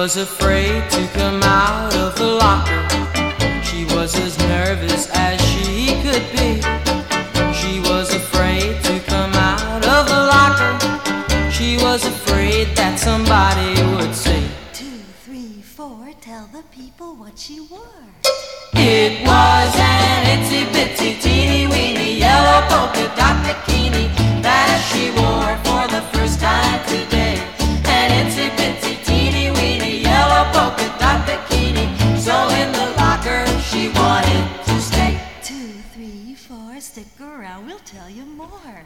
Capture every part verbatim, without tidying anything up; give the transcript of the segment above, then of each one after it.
was afraid to come out of the locker. She was as nervous as she could be. She was afraid to come out of the locker. She was afraid that somebody would say, Two, three, four, tell the people what she wore. It was an itsy bitsy teeny weeny yellow polka dot bikini that she wore for the first time today. An itsy bitsy teeny weeny yellow polka dot bikini. So in the locker she wanted to stay. Two, three, four, stick around, we'll tell you more.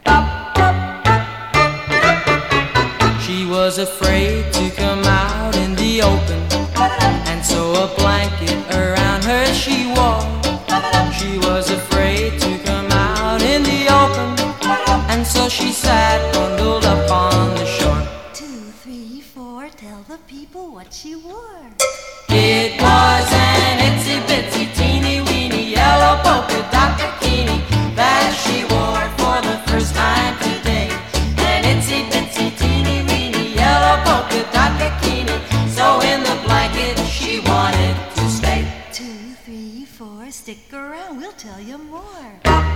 She was afraid to come out in the open, and so a blanket around her she wore. She was afraid to come out in the open, and so she sat bundled up on the shore. Two, three, four, tell the people what she wore. It was an itsy bitsy teeny weeny yellow polka dot bikini that she wore for the first time today. An itsy bitsy teeny weeny yellow polka dot bikini. So in the blanket she wanted to stay. Two, three, four, stick around, we'll tell you more.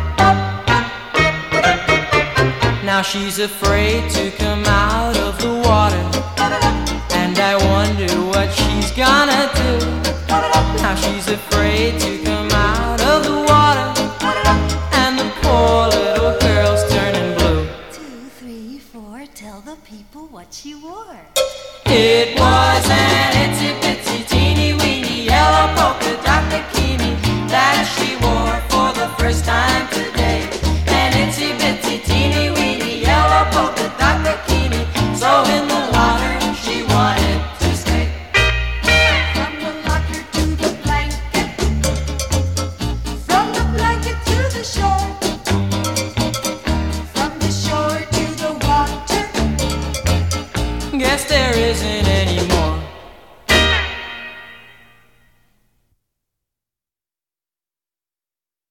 Now she's afraid to come out of the water, and I wonder what she's gonna do. Now she's afraid to come out of the water, and the poor little girl's turning blue. Two, three, four, tell the people what she wore. It was an itsy